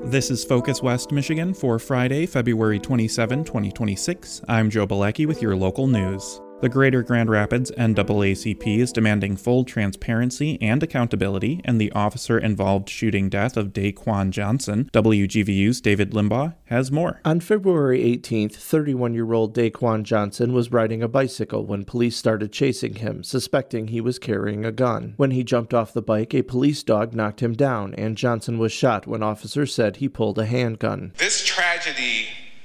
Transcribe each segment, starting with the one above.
This is Focus West Michigan for Friday, February 27, 2026. I'm Joe Balecki with your local news. The Greater Grand Rapids NAACP is demanding full transparency and accountability in the officer-involved shooting death of Daquan Johnson. WGVU's David Limbaugh has more. On February 18th, 31-year-old Daquan Johnson was riding a bicycle when police started chasing him, suspecting he was carrying a gun. When he jumped off the bike, a police dog knocked him down, and Johnson was shot when officers said he pulled a handgun. This tragedy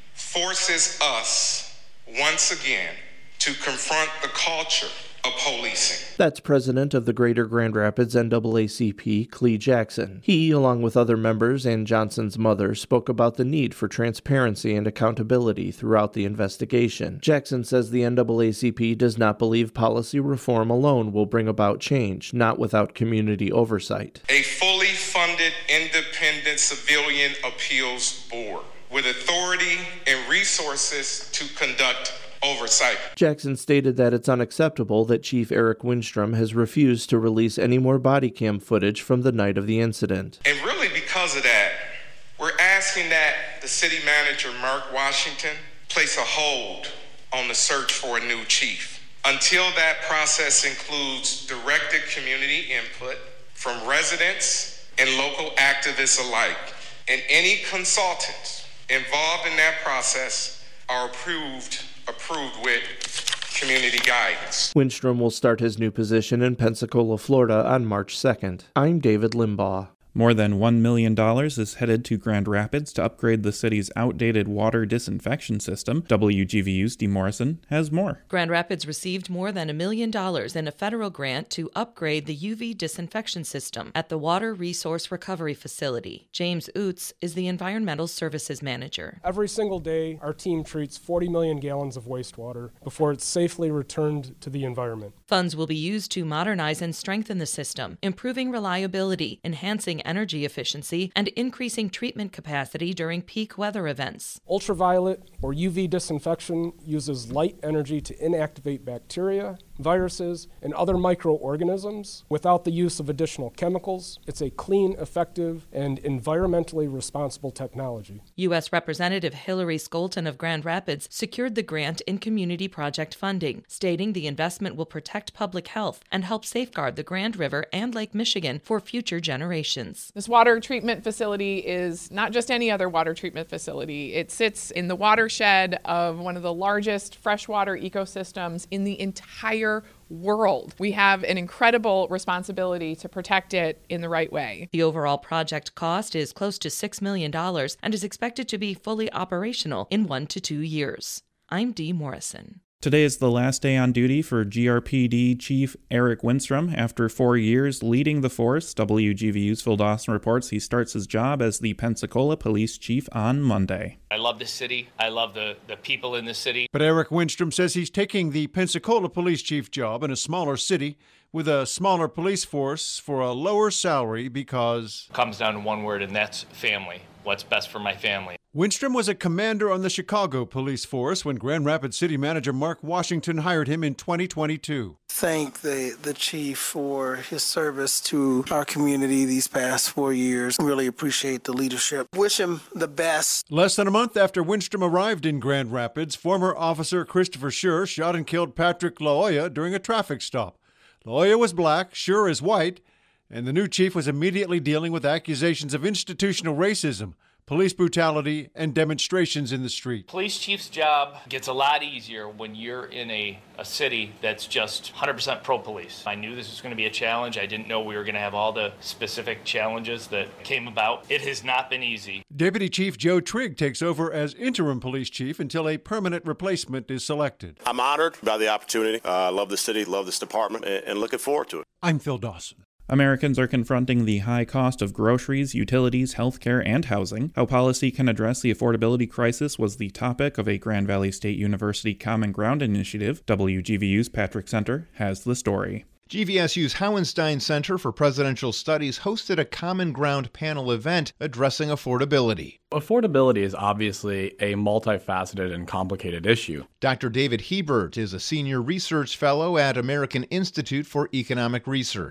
forces us, once again, to confront the culture of policing. That's president of the Greater Grand Rapids NAACP, Clee Jackson. He, along with other members and Johnson's mother, spoke about the need for transparency and accountability throughout the investigation. Jackson says the NAACP does not believe policy reform alone will bring about change, not without community oversight. A fully funded independent civilian appeals board with authority and resources to conduct oversight. Jackson stated that it's unacceptable that Chief Eric Windstrom has refused to release any more body cam footage from the night of the incident. And really because of that, we're asking that the city manager, Mark Washington, place a hold on the search for a new chief until that process includes directed community input from residents and local activists alike. And any consultants involved in that process are approved with community guidance. Windstrom will start his new position in Pensacola, Florida on March 2nd. I'm David Limbaugh. More than $1 million is headed to Grand Rapids to upgrade the city's outdated water disinfection system. WGVU's Dee Morrison has more. Grand Rapids received more than $1 million in a federal grant to upgrade the UV disinfection system at the Water Resource Recovery Facility. James Oots is the Environmental Services Manager. Every single day, our team treats 40 million gallons of wastewater before it's safely returned to the environment. Funds will be used to modernize and strengthen the system, improving reliability, enhancing energy efficiency, and increasing treatment capacity during peak weather events. Ultraviolet, or UV disinfection, uses light energy to inactivate bacteria, viruses, and other microorganisms without the use of additional chemicals. It's a clean, effective, and environmentally responsible technology. U.S. Representative Hillary Skolton of Grand Rapids secured the grant in community project funding, stating the investment will protect public health and help safeguard the Grand River and Lake Michigan for future generations. This water treatment facility is not just any other water treatment facility. It sits in the watershed of one of the largest freshwater ecosystems in the entire world. We have an incredible responsibility to protect it in the right way. The overall project cost is close to $6 million and is expected to be fully operational in 1 to 2 years. I'm Dee Morrison. Today is the last day on duty for GRPD Chief Eric Windstrom. After 4 years leading the force, WGVU's Phil Dawson reports he starts his job as the Pensacola Police Chief on Monday. I love this city. I love the people in the city. But Eric Windstrom says he's taking the Pensacola Police Chief job in a smaller city with a smaller police force for a lower salary because... It comes down to one word, and that's family. What's best for my family. Windstrom was a commander on the Chicago police force when Grand Rapids City Manager Mark Washington hired him in 2022. Thank the chief for his service to our community these past 4 years. Really appreciate the leadership. Wish him the best. Less than a month after Windstrom arrived in Grand Rapids, former officer Christopher Schur shot and killed Patrick Laoya during a traffic stop. Laoya was black, Schur is white, and the new chief was immediately dealing with accusations of institutional racism, police brutality, and demonstrations in the street. Police chief's job gets a lot easier when you're in a city that's just 100% pro-police. I knew this was going to be a challenge. I didn't know we were going to have all the specific challenges that came about. It has not been easy. Deputy Chief Joe Trigg takes over as interim police chief until a permanent replacement is selected. I'm honored by the opportunity. I love the city, love this department, and looking forward to it. I'm Phil Dawson. Americans are confronting the high cost of groceries, utilities, healthcare, and housing. How policy can address the affordability crisis was the topic of a Grand Valley State University Common Ground initiative. WGVU's Patrick Center has the story. GVSU's Hauenstein Center for Presidential Studies hosted a Common Ground panel event addressing affordability. Affordability is obviously a multifaceted and complicated issue. Dr. David Hebert is a senior research fellow at American Institute for Economic Research.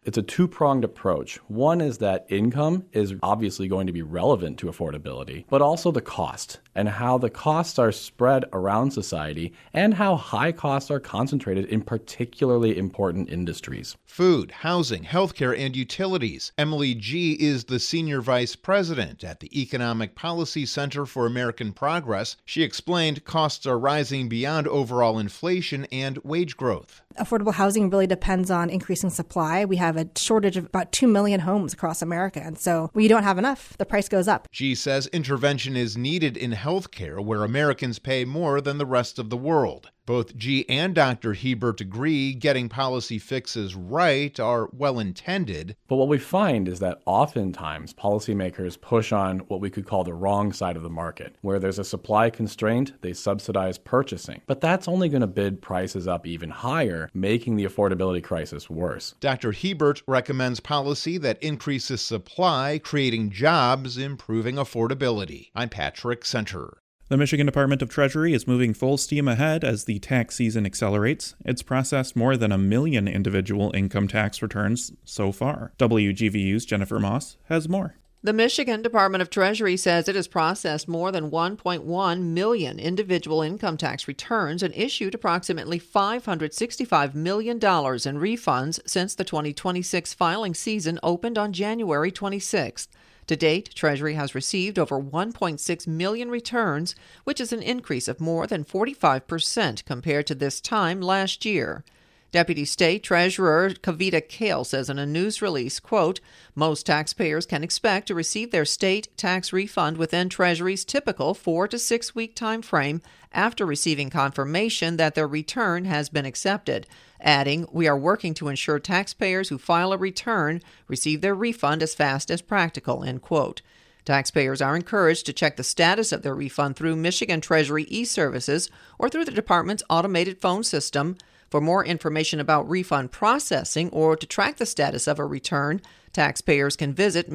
It's a two-pronged approach. One is that income is obviously going to be relevant to affordability, but also the cost and how the costs are spread around society and how high costs are concentrated in particularly important industries. Food, housing, healthcare, and utilities. Emily G. is the Senior Vice President at the Economic Policy Center for American Progress. She explained costs are rising beyond overall inflation and wage growth. Affordable housing really depends on increasing supply. We have a shortage of about 2 million homes across America, and so when you don't have enough, the price goes up. G says intervention is needed in healthcare, where Americans pay more than the rest of the world. Both G and Dr. Hebert agree getting policy fixes right are well-intended. But what we find is that oftentimes policymakers push on what we could call the wrong side of the market. Where there's a supply constraint, they subsidize purchasing. But that's only going to bid prices up even higher, making the affordability crisis worse. Dr. Hebert recommends policy that increases supply, creating jobs, improving affordability. I'm Patrick Center. The Michigan Department of Treasury is moving full steam ahead as the tax season accelerates. It's processed more than 1 million individual income tax returns so far. WGVU's Jennifer Moss has more. The Michigan Department of Treasury says it has processed more than 1.1 million individual income tax returns and issued approximately $565 million in refunds since the 2026 filing season opened on January 26th. To date, Treasury has received over 1.6 million returns, which is an increase of more than 45% compared to this time last year. Deputy State Treasurer Kavita Kale says in a news release, quote, most taxpayers can expect to receive their state tax refund within Treasury's typical 4 to 6 week time frame after receiving confirmation that their return has been accepted. Adding, we are working to ensure taxpayers who file a return receive their refund as fast as practical, end quote. Taxpayers are encouraged to check the status of their refund through Michigan Treasury e-Services or through the department's automated phone system. For more information about refund processing or to track the status of a return, taxpayers can visit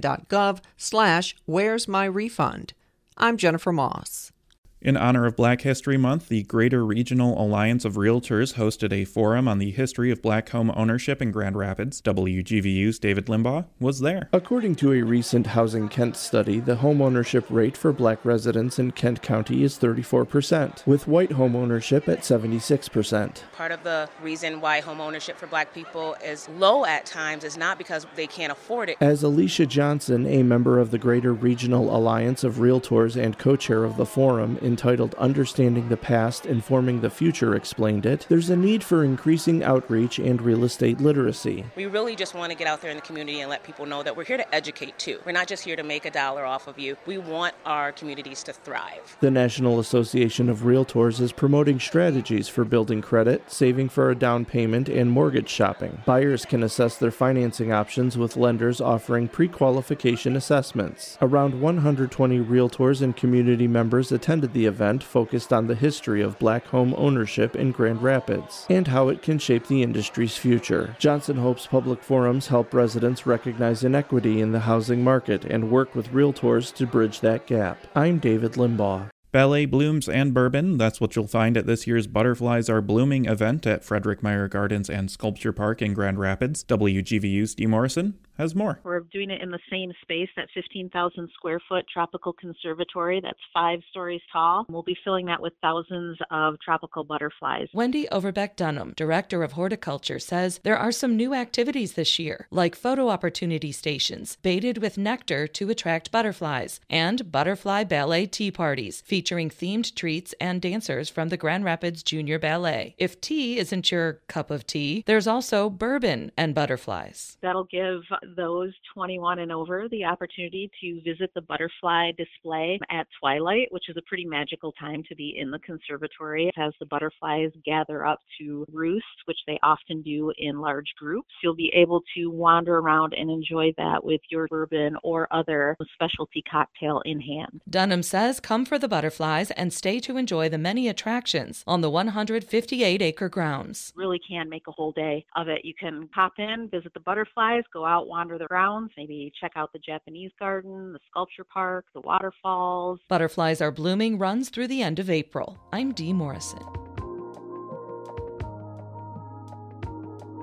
michigan.gov/where'smyrefund. I'm Jennifer Moss. In honor of Black History Month, the Greater Regional Alliance of Realtors hosted a forum on the history of black home ownership in Grand Rapids. WGVU's David Limbaugh was there. According to a recent Housing Kent study, the home ownership rate for black residents in Kent County is 34%, with white home ownership at 76%. Part of the reason why home ownership for black people is low at times is not because they can't afford it. As Alicia Johnson, a member of the Greater Regional Alliance of Realtors and co-chair of the forum, entitled Understanding the Past, Informing the Future, explained it, there's a need for increasing outreach and real estate literacy. We really just want to get out there in the community and let people know that we're here to educate too. We're not just here to make a dollar off of you. We want our communities to thrive. The National Association of Realtors is promoting strategies for building credit, saving for a down payment, and mortgage shopping. Buyers can assess their financing options with lenders offering pre-qualification assessments. Around 120 realtors and community members attended the event, focused on the history of black home ownership in Grand Rapids and how it can shape the industry's future. Johnson hopes public forums help residents recognize inequity in the housing market and work with realtors to bridge that gap. I'm David Limbaugh. Ballet blooms and bourbon. That's what you'll find at this year's Butterflies Are Blooming event at Frederick Meyer Gardens and Sculpture Park in Grand Rapids. WGVU's Dee Morrison has more. We're doing it in the same space, that 15,000 square foot tropical conservatory that's 5 stories tall. We'll be filling that with thousands of tropical butterflies. Wendy Overbeck Dunham, Director of Horticulture, says there are some new activities this year, like photo opportunity stations, baited with nectar to attract butterflies, and butterfly ballet tea parties, featuring themed treats and dancers from the Grand Rapids Junior Ballet. If tea isn't your cup of tea, there's also bourbon and butterflies. That'll give those 21 and over the opportunity to visit the butterfly display at twilight, which is a pretty magical time to be in the conservatory as the butterflies gather up to roost, which they often do in large groups. You'll be able to wander around and enjoy that with your bourbon or other specialty cocktail in hand. Dunham says come for the butterflies and stay to enjoy the many attractions on the 158-acre grounds. Really can make a whole day of it. You can hop in, visit the butterflies, go out, wander the grounds, maybe check out the Japanese garden, the sculpture park, the waterfalls. Butterflies Are Blooming runs through the end of April. I'm Dee Morrison.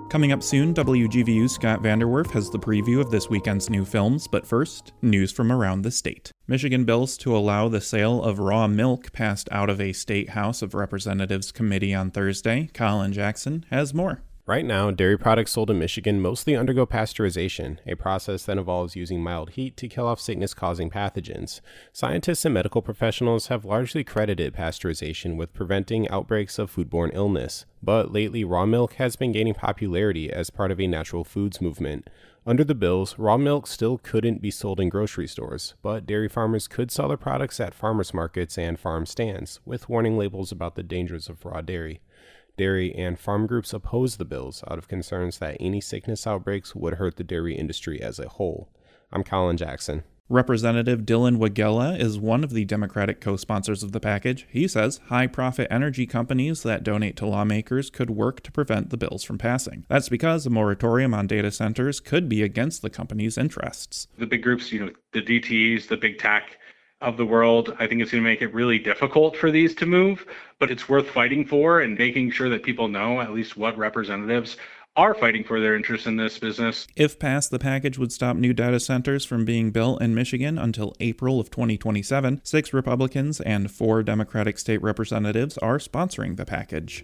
Coming up soon, WGVU's Scott Vanderwerf has the preview of this weekend's new films, but first, news from around the state. Michigan bills to allow the sale of raw milk passed out of a state House of Representatives committee on Thursday. Colin Jackson has more. Right now, dairy products sold in Michigan mostly undergo pasteurization, a process that involves using mild heat to kill off sickness-causing pathogens. Scientists and medical professionals have largely credited pasteurization with preventing outbreaks of foodborne illness, but lately raw milk has been gaining popularity as part of a natural foods movement. Under the bills, raw milk still couldn't be sold in grocery stores, but dairy farmers could sell their products at farmers markets and farm stands, with warning labels about the dangers of raw dairy. Dairy and farm groups oppose the bills out of concerns that any sickness outbreaks would hurt the dairy industry as a whole. I'm Colin Jackson. Representative Dylan Wagella is one of the Democratic co-sponsors of the package. He says high-profit energy companies that donate to lawmakers could work to prevent the bills from passing. That's because a moratorium on data centers could be against the company's interests. The big groups, the DTEs, the big tech of the world, I think it's going to make it really difficult for these to move, but it's worth fighting for and making sure that people know at least what representatives are fighting for their interests in this business. If passed, the package would stop new data centers from being built in Michigan until April of 2027. 6 Republicans and 4 Democratic state representatives are sponsoring the package.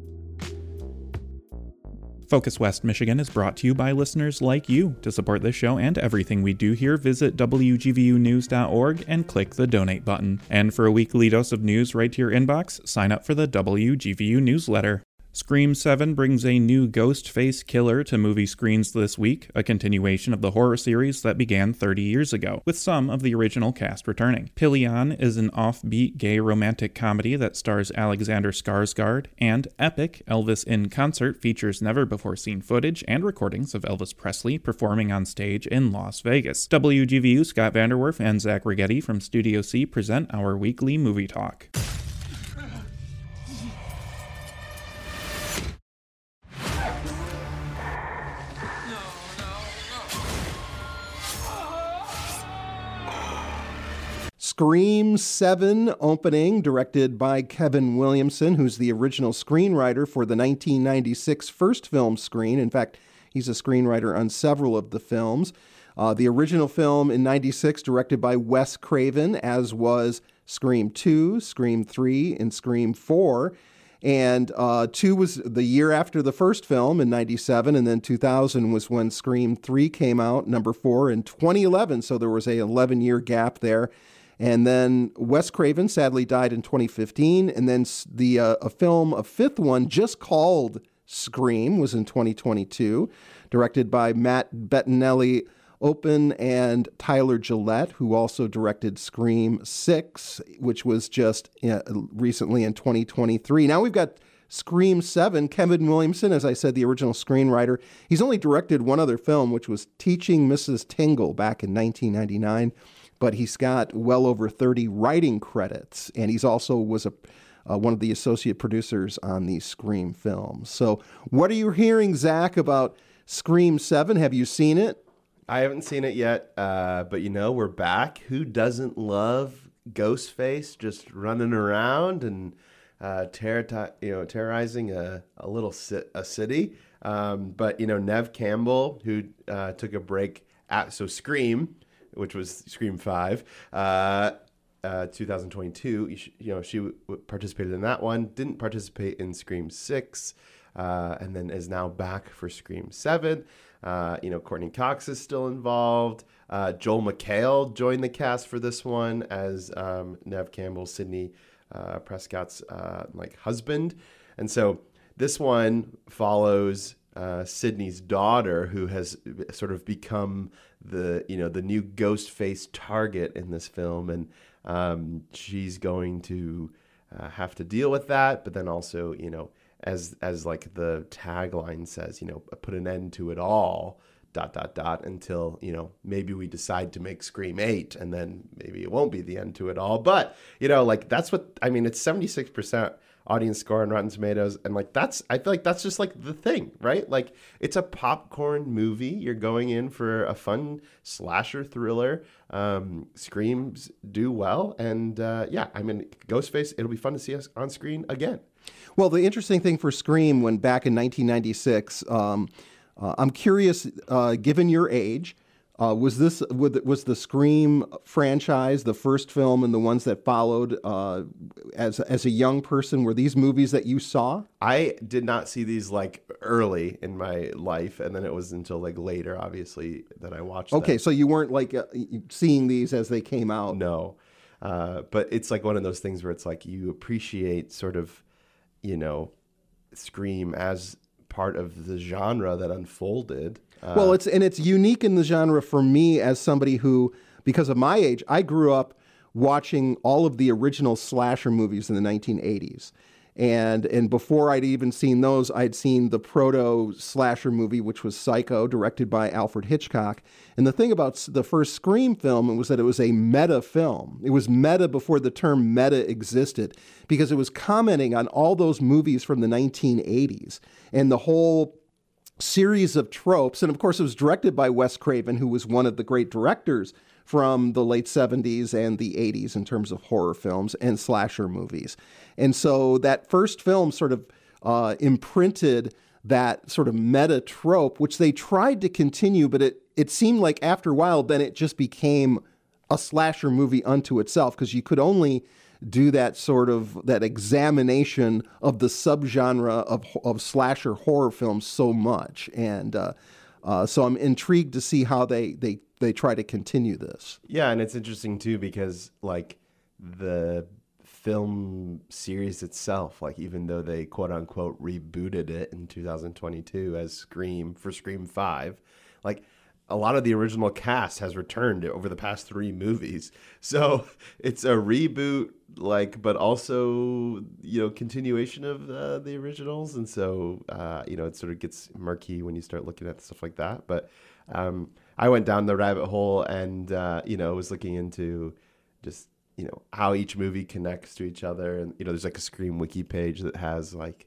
Focus West Michigan is brought to you by listeners like you. To support this show and everything we do here, visit WGVUnews.org and click the donate button. And for a weekly dose of news right to your inbox, sign up for the WGVU newsletter. Scream 7 brings a new ghost face killer to movie screens this week, a continuation of the horror series that began 30 years ago, with some of the original cast returning. Pilion is an offbeat gay romantic comedy that stars Alexander Skarsgård, and Epic, Elvis in Concert features never-before-seen footage and recordings of Elvis Presley performing on stage in Las Vegas. WGVU Scott Vanderwerf and Zach Rigetti from Studio C present our weekly movie talk. Scream 7 opening, directed by Kevin Williamson, who's the original screenwriter for the 1996 first film Scream. In fact, he's a screenwriter on several of the films. The original film in 96, directed by Wes Craven, as was Scream 2, Scream 3, and Scream 4. And 2 was the year after the first film in 97, and then 2000 was when Scream 3 came out, number 4 in 2011, so there was a 11-year gap there. And then Wes Craven sadly died in 2015. And then a fifth one just called Scream was in 2022, directed by Matt Bettinelli Open and Tyler Gillette, who also directed Scream 6, which was just recently in 2023. Now we've got Scream 7. Kevin Williamson, as I said, the original screenwriter. He's only directed one other film, which was Teaching Mrs. Tingle back in 1999. But he's got well over 30 writing credits, and he's also was one of the associate producers on these Scream films. So what are you hearing, Zach, about Scream 7? Have you seen it? I haven't seen it yet, but we're back. Who doesn't love Ghostface just running around and terrorizing a city? But Nev Campbell, who took a break so Scream, which was Scream 5, 2022. She participated in that one, didn't participate in Scream 6, and then is now back for Scream 7. Courtney Cox is still involved. Joel McHale joined the cast for this one as Nev Campbell, Sidney Prescott's husband. And so this one follows Sidney's daughter, who has sort of become the new ghost face target in this film, and she's going to have to deal with that, but then also as like the tagline says, put an end to it all, ... until maybe we decide to make Scream 8, and then maybe it won't be the end to it all. But that's what I mean. It's 76% audience score on Rotten Tomatoes. And like I feel like that's just like the thing, right? Like it's a popcorn movie. You're going in for a fun slasher thriller. Screams do well. And I mean, Ghostface, it'll be fun to see us on screen again. Well, the interesting thing for Scream, when back in 1996, I'm curious, given your age, was the Scream franchise, the first film and the ones that followed, as a young person, were these movies that you saw? I did not see these like early in my life, and then it was until like later, obviously, that I watched them. Okay, so you weren't like seeing these as they came out. No, but it's like one of those things where it's like you appreciate sort of, Scream as part of the genre that unfolded. Well, it's unique in the genre for me as somebody who, because of my age, I grew up watching all of the original slasher movies in the 1980s. And before I'd even seen those, I'd seen the proto slasher movie, which was Psycho, directed by Alfred Hitchcock. And the thing about the first Scream film was that it was a meta film. It was meta before the term meta existed, because it was commenting on all those movies from the 1980s and the whole series of tropes. And of course, it was directed by Wes Craven, who was one of the great directors from the late 70s and the 80s in terms of horror films and slasher movies. And so that first film sort of imprinted that sort of meta trope, which they tried to continue, but it seemed like after a while, then it just became a slasher movie unto itself, because you could only do that sort of that examination of the subgenre of slasher horror films so much. And so I'm intrigued to see how they try to continue this. Yeah, and it's interesting too, because like the film series itself, like even though they quote unquote rebooted it in 2022 as Scream for Scream 5, like a lot of the original cast has returned over the past 3 movies. So it's a reboot, like, but also, continuation of the originals. And so, it sort of gets murky when you start looking at stuff like that. But I went down the rabbit hole and, was looking into just, how each movie connects to each other. And, there's like a Scream wiki page that has like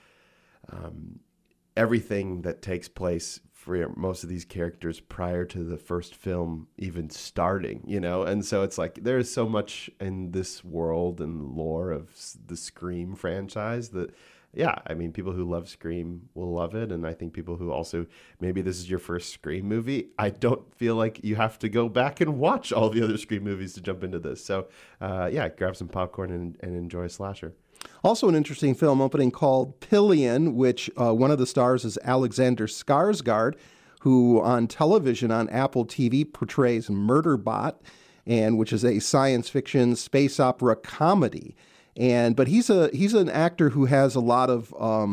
everything that takes place for most of these characters prior to the first film even starting, and so it's like there's so much in this world and lore of the Scream franchise that, people who love Scream will love it, and I think people who also, maybe this is your first Scream movie, I don't feel like you have to go back and watch all the other Scream movies to jump into this. So, grab some popcorn and enjoy a slasher. Also an interesting film opening called Pillion, which one of the stars is Alexander Skarsgård, who on television on Apple TV portrays Murderbot, and which is a science fiction space opera comedy. But he's an actor who has a lot of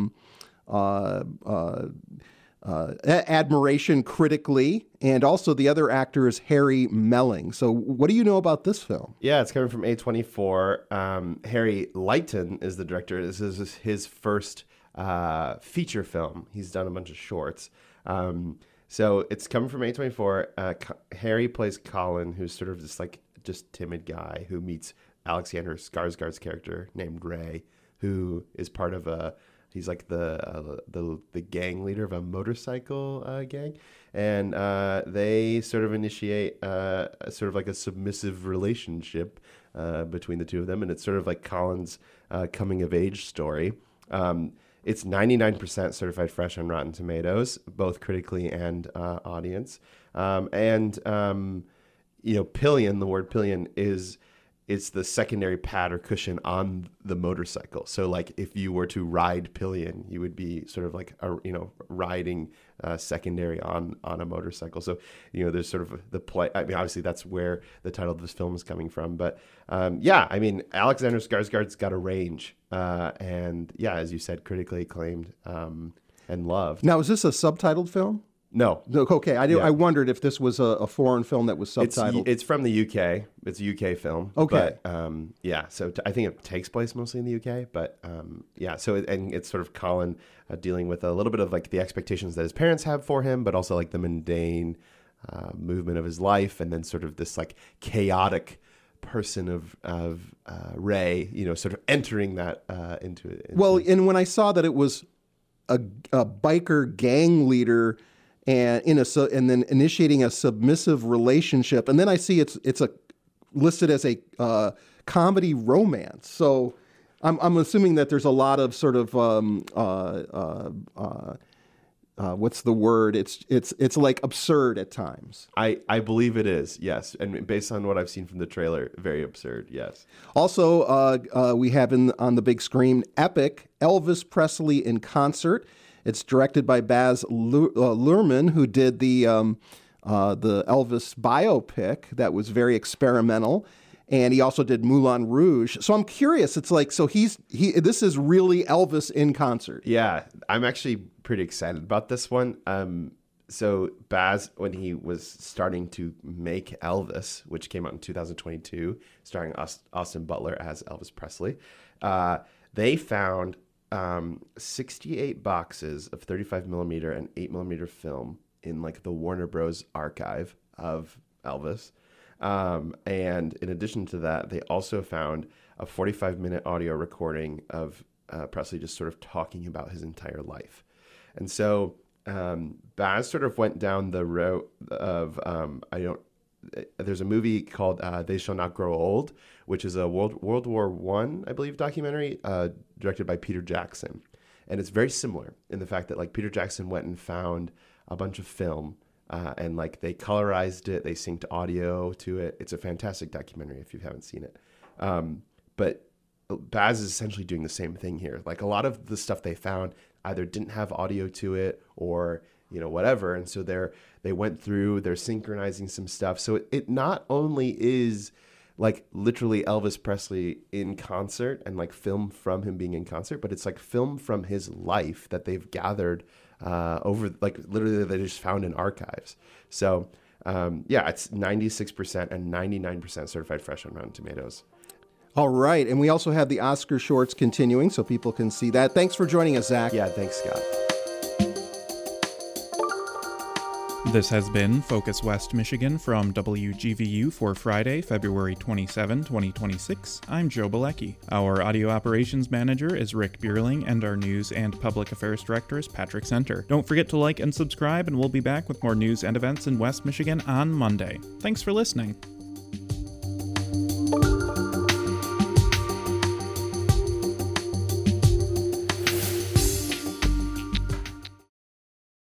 admiration critically, and also the other actor is Harry Melling. So what do you know about this film? Yeah, it's coming from A24. Harry Lighton is the director. This is his first feature film. He's done a bunch of shorts. So it's coming from A24. Harry plays Colin, who's sort of this like just timid guy who meets Alexander Skarsgård's character named Ray, who is part of he's like the gang leader of a motorcycle gang, and they sort of initiate sort of like a submissive relationship between the two of them, and it's sort of like Colin's coming of age story. It's 99% certified fresh on Rotten Tomatoes, both critically and audience. Pillion, the word pillion it's the secondary pad or cushion on the motorcycle. So like if you were to ride pillion, you would be sort of like riding secondary on a motorcycle. So there's sort of the play. I mean, obviously that's where the title of this film is coming from. But Alexander Skarsgård's got a range, and as you said, critically acclaimed and loved. Now, is this a subtitled film? No. Okay, I wondered if this was a foreign film that was subtitled. It's from the UK. It's a UK film. Okay. But, so I think it takes place mostly in the UK. But, and it's sort of Colin dealing with a little bit of like the expectations that his parents have for him, but also like the mundane movement of his life, and then sort of this like chaotic person of Ray, sort of entering that into it. Well, and when I saw that it was a biker gang leader and then initiating a submissive relationship, and then I see it's listed as a comedy romance. So I'm assuming that there's a lot of sort of what's the word? It's like absurd at times. I believe it is, yes. And based on what I've seen from the trailer, very absurd, yes. Also, we have on the big screen Epic, Elvis Presley in Concert. It's directed by Baz Luhrmann, who did the Elvis biopic that was very experimental. And he also did Moulin Rouge. So I'm curious. It's like, so this is really Elvis in concert. Yeah, I'm actually pretty excited about this one. So Baz, when he was starting to make Elvis, which came out in 2022, starring Austin Butler as Elvis Presley, they found 68 boxes of 35 millimeter and 8 millimeter film in like the Warner Bros. Archive of Elvis. And in addition to that, they also found a 45-minute audio recording of Presley just sort of talking about his entire life. And so Baz sort of went down the road of, there's a movie called They Shall Not Grow Old, which is a World War I, I believe, documentary directed by Peter Jackson. And it's very similar in the fact that like Peter Jackson went and found a bunch of film and like they colorized it, they synced audio to it. It's a fantastic documentary if you haven't seen it. But Baz is essentially doing the same thing here. Like a lot of the stuff they found either didn't have audio to it or, whatever. And so they went through, they're synchronizing some stuff. So it not only is like literally Elvis Presley in concert and like film from him being in concert, but it's like film from his life that they've gathered over, like literally they just found in archives. So it's 96% and 99% certified fresh on Rotten Tomatoes. All right. And we also have the Oscar shorts continuing so people can see that. Thanks for joining us, Zach. Yeah, thanks, Scott. This has been Focus West Michigan from WGVU for Friday, February 27, 2026. I'm Joe Balecki. Our audio operations manager is Rick Bierling, and our news and public affairs director is Patrick Center. Don't forget to like and subscribe, and we'll be back with more news and events in West Michigan on Monday. Thanks for listening.